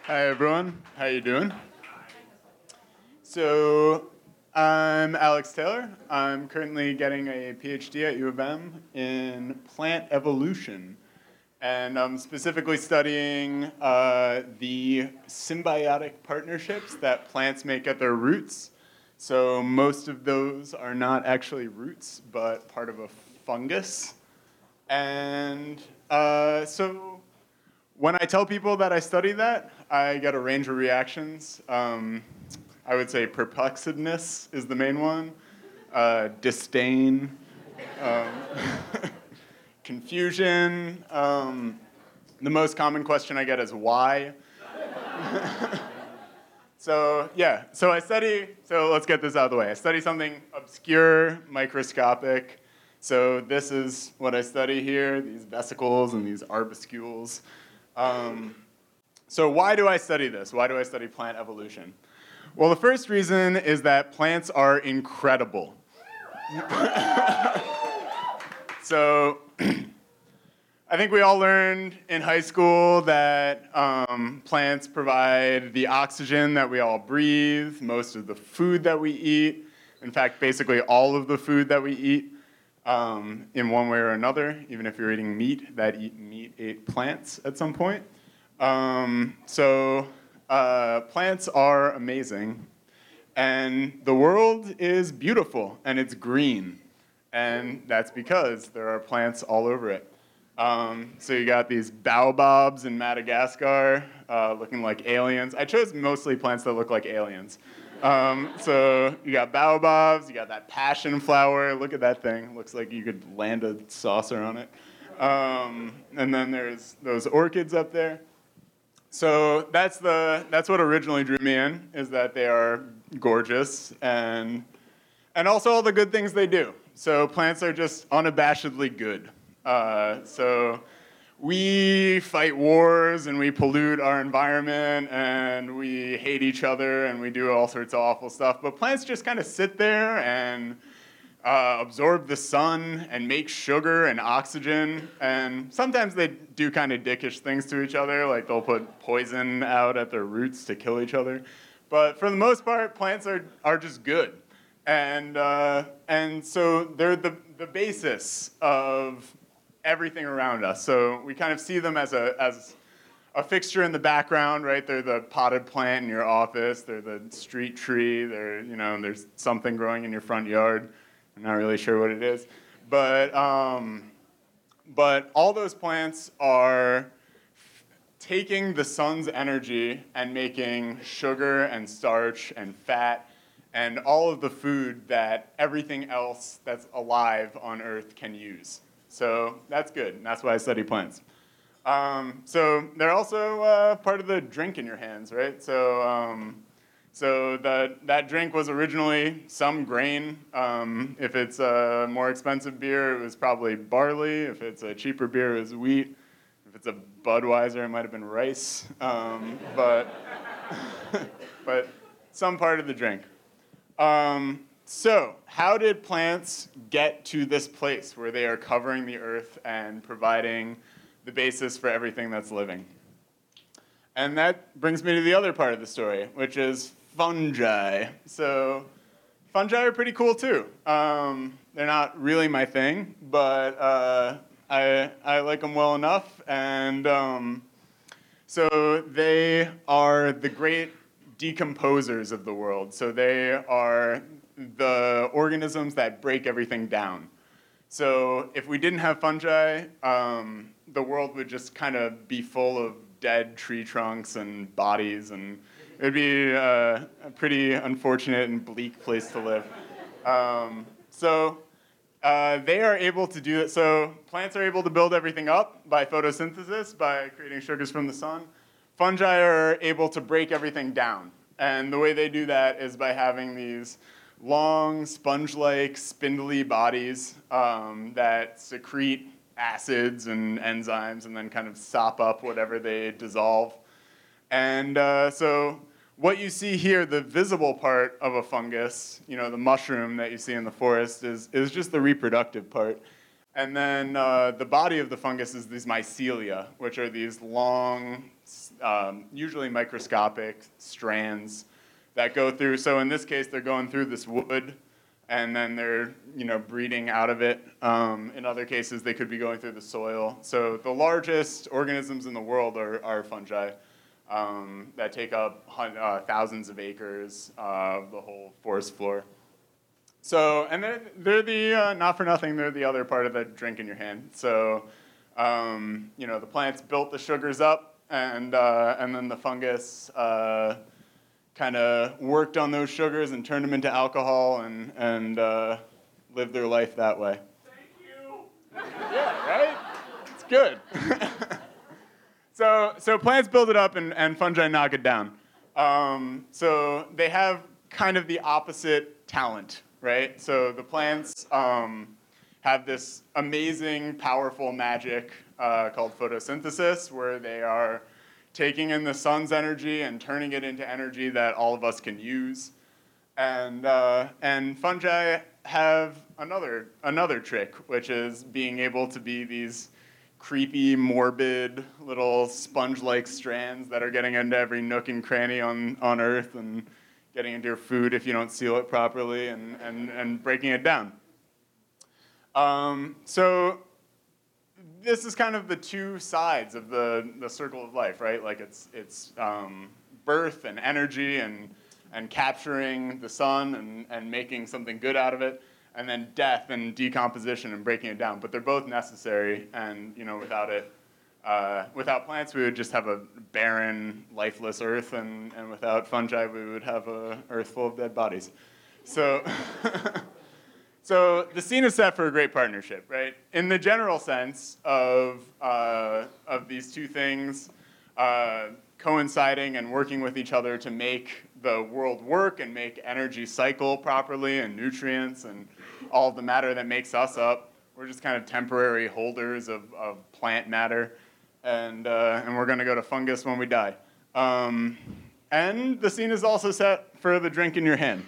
Hi everyone, how you doing? So I'm Alex Taylor. I'm currently getting a PhD at U of M in plant evolution. And I'm specifically studying the symbiotic partnerships that plants make at their roots. So most of those are not actually roots, but part of a fungus. And so when I tell people that I study that, I get a range of reactions. I would say perplexedness is the main one, disdain, um, confusion. The most common question I get is why. So let's get this out of the way. I study something obscure, microscopic. So this is what I study here, these vesicles and these arbuscules. So why do I study this? Why do I study plant evolution? Well, the first reason is that plants are incredible. So I think we all learned in high school that plants provide the oxygen that we all breathe, most of the food that we eat, in fact, basically all of the food that we eat in one way or another, even if you're eating meat, meat ate plants at some point. Plants are amazing, and the world is beautiful, and it's green, and that's because there are plants all over it. So you got these baobabs in Madagascar looking like aliens. I chose mostly plants that look like aliens. So you got baobabs, you got that passion flower. Look at that thing. Looks like you could land a saucer on it. And then there's those orchids up there. So that's what originally drew me in, is that they are gorgeous and also all the good things they do. So plants are just unabashedly good. So we fight wars and we pollute our environment and we hate each other and we do all sorts of awful stuff. But plants just kind of sit there and absorb the sun and make sugar and oxygen. And sometimes they do kind of dickish things to each other, like they'll put poison out at their roots to kill each other. But for the most part, plants are just good. And so they're the basis of everything around us. So we kind of see them as a fixture in the background, right? They're the potted plant in your office. They're the street tree. There's something growing in your front yard. I'm not really sure what it is. But all those plants are taking the sun's energy and making sugar and starch and fat and all of the food that everything else that's alive on Earth can use. So that's good, and that's why I study plants. So they're also part of the drink in your hands, right? So that drink was originally some grain. If it's a more expensive beer, it was probably barley. If it's a cheaper beer, it was wheat. If it's a Budweiser, it might have been rice. But some part of the drink. So how did plants get to this place where they are covering the earth and providing the basis for everything that's living? And that brings me to the other part of the story, which is fungi. So fungi are pretty cool too. They're not really my thing, but I like them well enough. And so they are the great decomposers of the world. So they are the organisms that break everything down. So if we didn't have fungi, the world would just kind of be full of dead tree trunks and bodies, and it would be a pretty unfortunate and bleak place to live. They are able to do it. So plants are able to build everything up by photosynthesis, by creating sugars from the sun. Fungi are able to break everything down. And the way they do that is by having these long, sponge-like, spindly bodies that secrete acids and enzymes and then kind of sop up whatever they dissolve. And so what you see here, the visible part of a fungus, the mushroom that you see in the forest, is just the reproductive part. And then the body of the fungus is these mycelia, which are these long, usually microscopic strands that go through. So in this case, they're going through this wood, and then they're breeding out of it. In other cases, they could be going through the soil. So the largest organisms in the world are fungi that take up thousands of acres of the whole forest floor. So, and they're the, not for nothing, they're the other part of the drink in your hand. So, the plants built the sugars up, and then the fungus kind of worked on those sugars and turned them into alcohol and lived their life that way. Thank you. Yeah, right? It's good. So plants build it up and fungi knock it down. So they have kind of the opposite talent, right? So the plants have this amazing, powerful magic called photosynthesis, where they are taking in the sun's energy and turning it into energy that all of us can use. And fungi have another trick, which is being able to be these creepy, morbid, little sponge-like strands that are getting into every nook and cranny on Earth and getting into your food if you don't seal it properly and breaking it down. So this is kind of the two sides of the circle of life, right? Like it's birth and energy and capturing the sun and making something good out of it, and then death and decomposition and breaking it down. But they're both necessary, and without plants, we would just have a barren, lifeless Earth, and without fungi, we would have an Earth full of dead bodies. So, so the scene is set for a great partnership, right? In the general sense of these two things coinciding and working with each other to make the world work and make energy cycle properly and nutrients and all of the matter that makes us up. We're just kind of temporary holders of plant matter, and we're going to go to fungus when we die. And the scene is also set for the drink in your hand.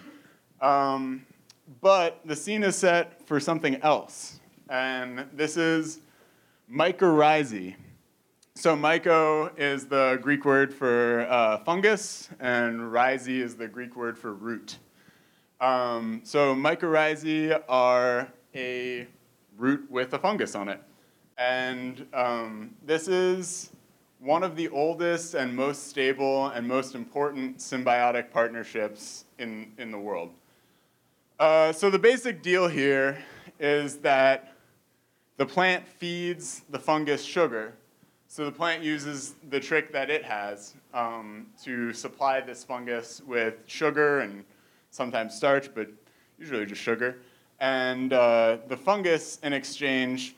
But the scene is set for something else, and this is mycorrhizae. So myco is the Greek word for fungus, and rhizae is the Greek word for root. So mycorrhizae are a root with a fungus on it. And this is one of the oldest and most stable and most important symbiotic partnerships in the world. So the basic deal here is that the plant feeds the fungus sugar. So the plant uses the trick that it has to supply this fungus with sugar and sometimes starch, but usually just sugar. And the fungus, in exchange,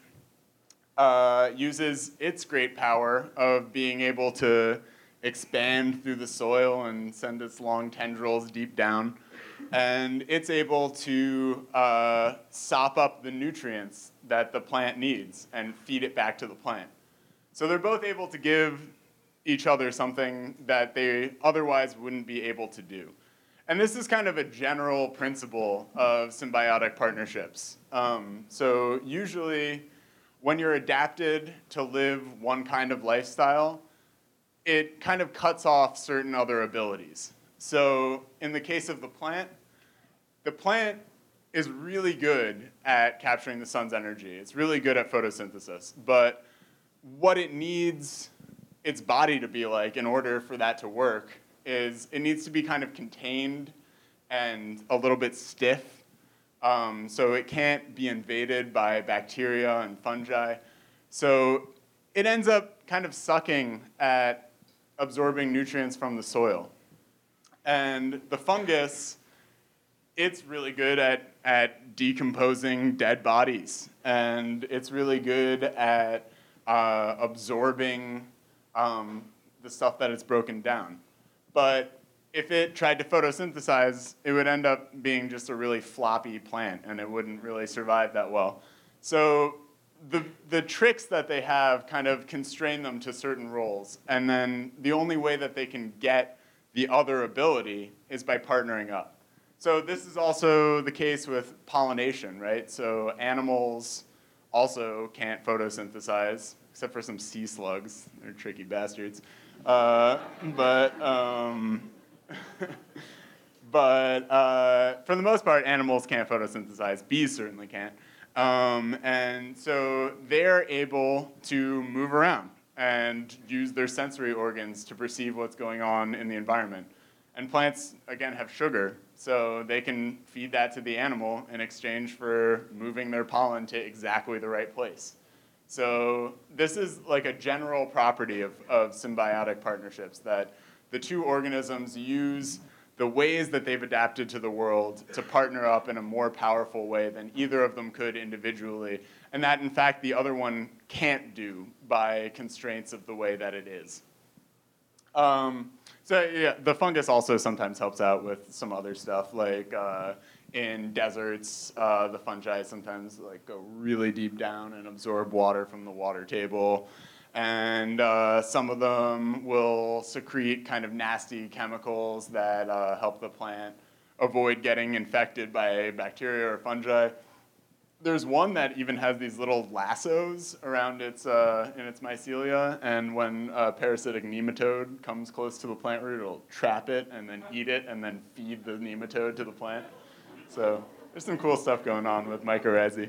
uses its great power of being able to expand through the soil and send its long tendrils deep down. And it's able to sop up the nutrients that the plant needs and feed it back to the plant. So they're both able to give each other something that they otherwise wouldn't be able to do. And this is kind of a general principle of symbiotic partnerships. So usually when you're adapted to live one kind of lifestyle, it kind of cuts off certain other abilities. So in the case of the plant is really good at capturing the sun's energy. It's really good at photosynthesis. But what it needs its body to be like in order for that to work is it needs to be kind of contained and a little bit stiff. So it can't be invaded by bacteria and fungi. So it ends up kind of sucking at absorbing nutrients from the soil. And the fungus, it's really good at decomposing dead bodies. And it's really good at absorbing the stuff that it's broken down. But if it tried to photosynthesize, it would end up being just a really floppy plant, and it wouldn't really survive that well. So the tricks that they have kind of constrain them to certain roles, and then the only way that they can get the other ability is by partnering up. So this is also the case with pollination, right? So animals also can't photosynthesize, except for some sea slugs. They're tricky bastards. But for the most part, animals can't photosynthesize. Bees certainly can't. And so they're able to move around and use their sensory organs to perceive what's going on in the environment. And plants, again, have sugar, so they can feed that to the animal in exchange for moving their pollen to exactly the right place. So this is like a general property of symbiotic partnerships, that the two organisms use the ways that they've adapted to the world to partner up in a more powerful way than either of them could individually, and that, in fact, the other one can't do by constraints of the way that it is. So yeah, the fungus also sometimes helps out with some other stuff, like in deserts, the fungi sometimes like go really deep down and absorb water from the water table. And some of them will secrete kind of nasty chemicals that help the plant avoid getting infected by bacteria or fungi. There's one that even has these little lassos around its in its mycelia, and when a parasitic nematode comes close to the plant root, it'll trap it and then eat it and then feed the nematode to the plant. So there's some cool stuff going on with mycorrhizae.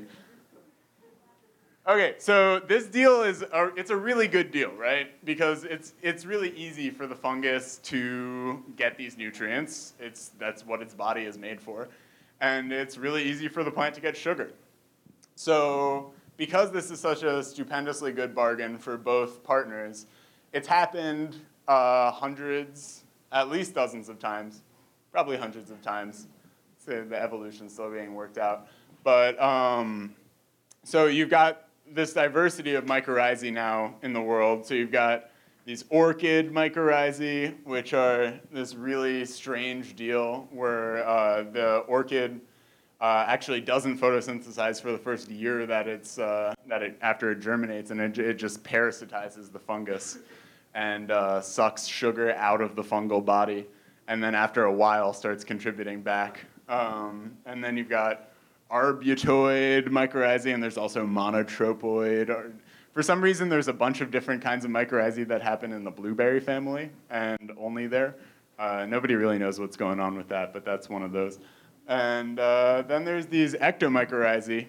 Okay, so this deal it's a really good deal, right? Because it's really easy for the fungus to get these nutrients. That's what its body is made for. And it's really easy for the plant to get sugar. So because this is such a stupendously good bargain for both partners, it's happened hundreds, at least dozens of times, probably hundreds of times. So the evolution's still being worked out. But so you've got this diversity of mycorrhizae now in the world. So you've got these orchid mycorrhizae, which are this really strange deal where the orchid actually doesn't photosynthesize for the first year that after it germinates, and it just parasitizes the fungus and sucks sugar out of the fungal body, and then after a while starts contributing back. And then you've got arbutoid mycorrhizae, and there's also monotropoid. For some reason, there's a bunch of different kinds of mycorrhizae that happen in the blueberry family, and only there. Nobody really knows what's going on with that, but that's one of those. And then there's these ectomycorrhizae,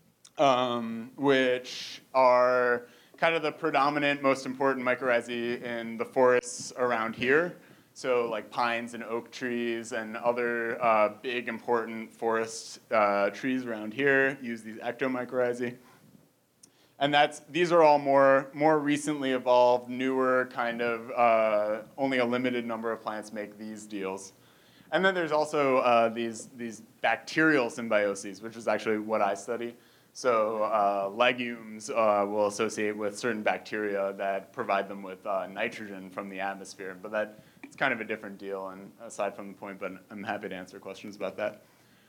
which are kind of the predominant, most important mycorrhizae in the forests around here. So like pines and oak trees and other big, important forest trees around here use these ectomycorrhizae. And these are all more recently evolved, newer kind of, only a limited number of plants make these deals. And then there's also these bacterial symbioses, which is actually what I study. So legumes will associate with certain bacteria that provide them with nitrogen from the atmosphere. But it's kind of a different deal, and aside from the point, but I'm happy to answer questions about that.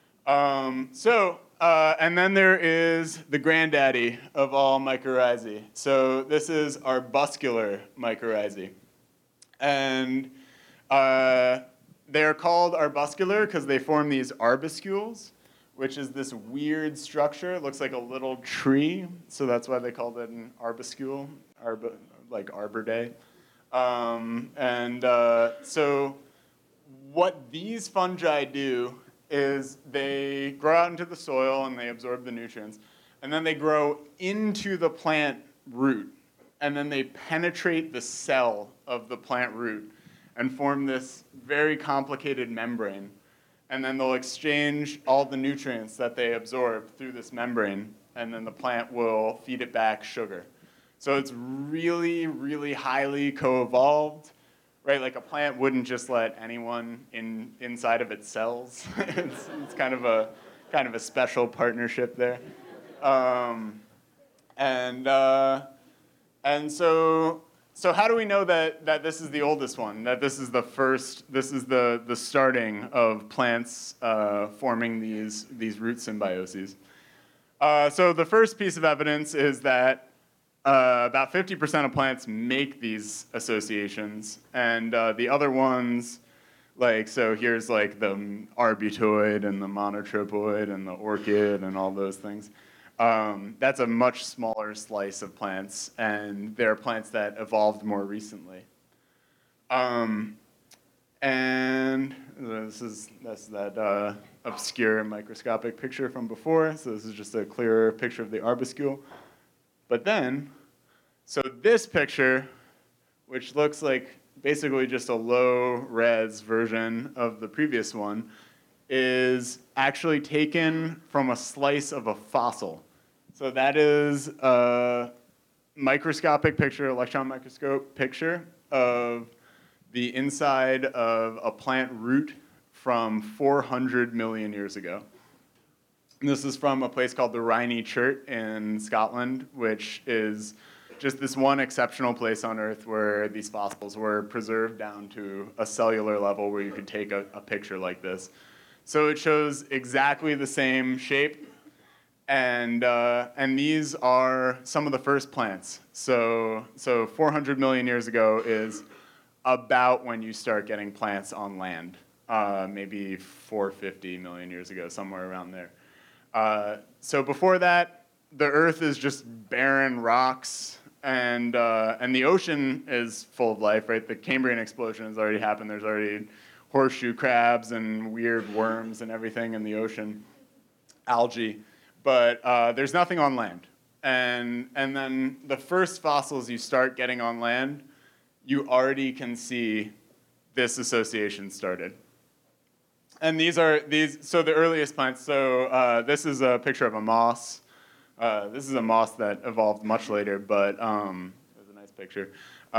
And then there is the granddaddy of all mycorrhizae. So this is arbuscular mycorrhizae. And they're called arbuscular because they form these arbuscules, which is this weird structure. It looks like a little tree, so that's why they called it an arbuscule, like Arbor Day. So what these fungi do is they grow out into the soil and they absorb the nutrients, and then they grow into the plant root, and then they penetrate the cell of the plant root and form this very complicated membrane. And then they'll exchange all the nutrients that they absorb through this membrane, and then the plant will feed it back sugar. So it's really, really highly co-evolved, right? Like a plant wouldn't just let anyone inside of its cells. It's kind of a special partnership there. So how do we know that this is the oldest one? That this is the first? This is the starting of plants forming these root symbioses. So the first piece of evidence is that about 50% of plants make these associations, and the other ones, so here's like the arbutoid and the monotropoid and the orchid and all those things. That's a much smaller slice of plants, and they're plants that evolved more recently. Um, and that's that obscure microscopic picture from before. So this is just a clearer picture of the arbuscule. But then, so this picture, which looks like basically just a low-res version of the previous one, is actually taken from a slice of a fossil. So that is a microscopic picture, electron microscope picture of the inside of a plant root from 400 million years ago. And this is from a place called the Riney Chert in Scotland, which is just this one exceptional place on Earth where these fossils were preserved down to a cellular level where you could take a picture like this. So it shows exactly the same shape, and these are some of the first plants. So 400 million years ago is about when you start getting plants on land, maybe 450 million years ago, somewhere around there. So before that, the Earth is just barren rocks, and the ocean is full of life, right? The Cambrian explosion has already happened. There's already horseshoe crabs and weird worms and everything in the ocean, algae, but there's nothing on land. And then the first fossils you start getting on land, you already can see this association started. And so the earliest plants, so this is a picture of a moss. This is a moss that evolved much later, but it was a nice picture.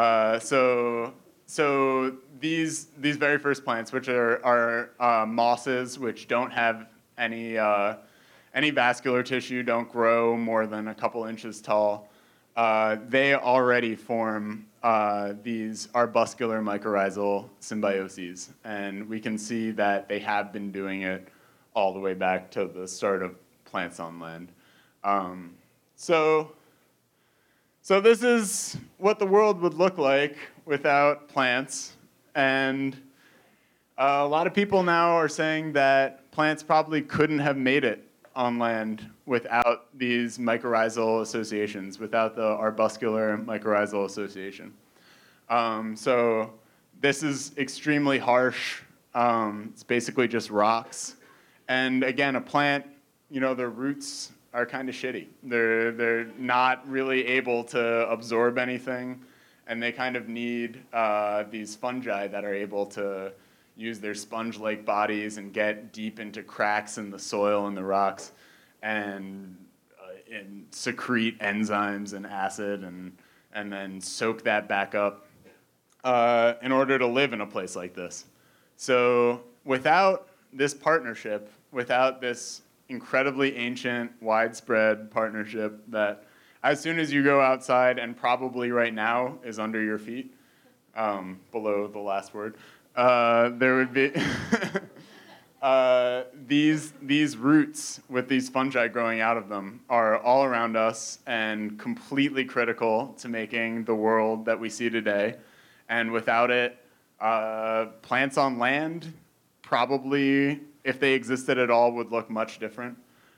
So these very first plants, which are mosses, which don't have any vascular tissue, don't grow more than a couple inches tall, they already form these arbuscular mycorrhizal symbioses, and we can see that they have been doing it all the way back to the start of plants on land. So this is what the world would look like without plants, and a lot of people now are saying that plants probably couldn't have made it on land without these mycorrhizal associations, without the arbuscular mycorrhizal association. So this is extremely harsh. It's basically just rocks. And again, a plant, their roots are kind of shitty. They're not really able to absorb anything, and they kind of need these fungi that are able to use their sponge-like bodies and get deep into cracks in the soil and the rocks, and secrete enzymes and acid, and then soak that back up in order to live in a place like this. So without this partnership, without this incredibly ancient, widespread partnership that as soon as you go outside, and probably right now is under your feet, below the last word, there would be these roots with these fungi growing out of them are all around us and completely critical to making the world that we see today. And without it, plants on land probably, if they existed at all, would look much different.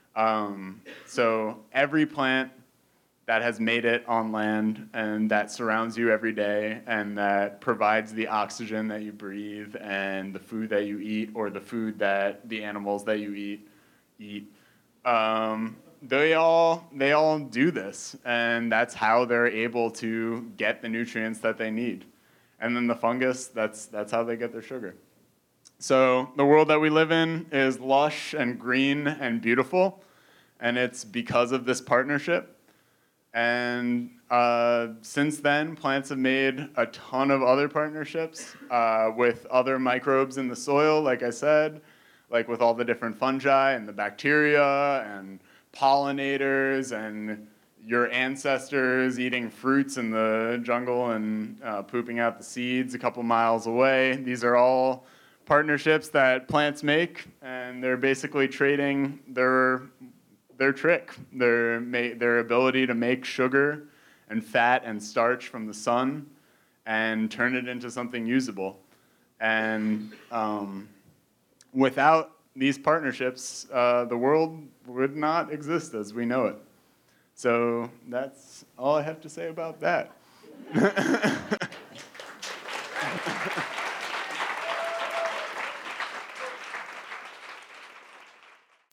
So every plant that has made it on land and that surrounds you every day and that provides the oxygen that you breathe and the food that you eat, or the food that the animals that you eat, they all do this, and that's how they're able to get the nutrients that they need. And then the fungus, that's how they get their sugar. So the world that we live in is lush and green and beautiful, and it's because of this partnership. And since then, plants have made a ton of other partnerships with other microbes in the soil, like I said, like with all the different fungi and the bacteria and pollinators and your ancestors eating fruits in the jungle and pooping out the seeds a couple miles away. These are all partnerships that plants make, and they're basically trading their trick, their ability to make sugar and fat and starch from the sun and turn it into something usable. And without these partnerships, the world would not exist as we know it. So that's all I have to say about that.